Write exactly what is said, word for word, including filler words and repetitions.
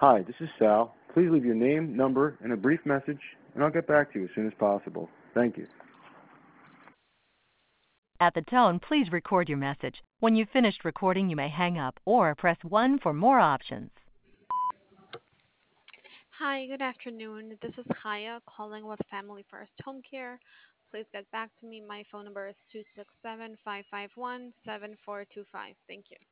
Hi, this is Sal. Please leave your name, number, and a brief message, and I'll get back to you as soon as possible. Thank you. At the tone, please record your message. When you've finished recording, you may hang up or press one for more options. Hi, good afternoon. This is Haya calling with Family First Home Care. Please get back to me. My phone number is two six seven, five five one, seven four two five. Thank you.